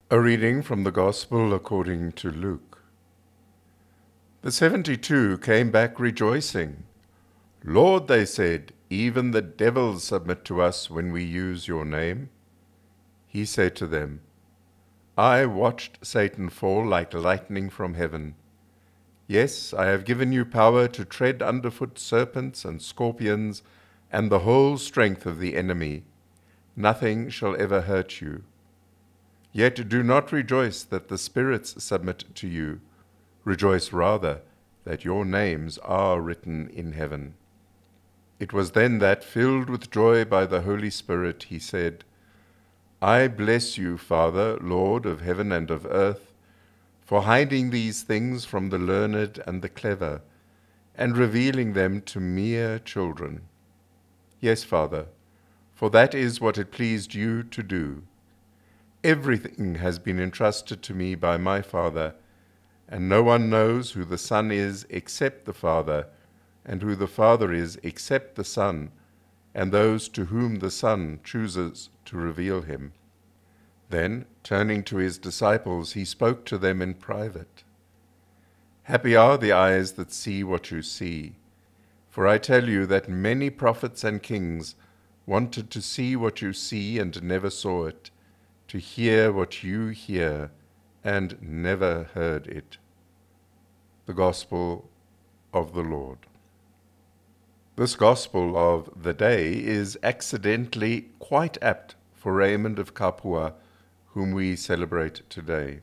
A reading from the Gospel according to Luke. The 72 came back rejoicing. "Lord," they said, "even the devils submit to us when we use your name." He said to them, "I watched Satan fall like lightning from heaven. Yes, I have given you power to tread underfoot serpents and scorpions and the whole strength of the enemy. Nothing shall ever hurt you. Yet do not rejoice that the spirits submit to you. Rejoice rather that your names are written in heaven." It was then that, filled with joy by the Holy Spirit, he said, "I bless you, Father, Lord of heaven and of earth, for hiding these things from the learned and the clever, and revealing them to mere children. Yes, Father, for that is what it pleased you to do. Everything has been entrusted to me by my Father, and no one knows who the Son is except the Father, and who the Father is except the Son, and those to whom the Son chooses to reveal him." Then, turning to his disciples, he spoke to them in private. "Happy are the eyes that see what you see. For I tell you that many prophets and kings wanted to see what you see and never saw it, to hear what you hear and never heard it." The Gospel of the Lord. This Gospel of the day is accidentally quite apt for Raymond of Capua, whom we celebrate today.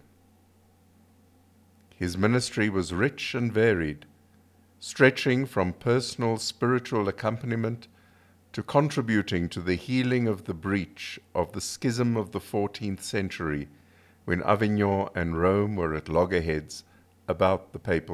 His ministry was rich and varied, stretching from personal spiritual accompaniment to contributing to the healing of the breach of the schism of the 14th century, when Avignon and Rome were at loggerheads about the papal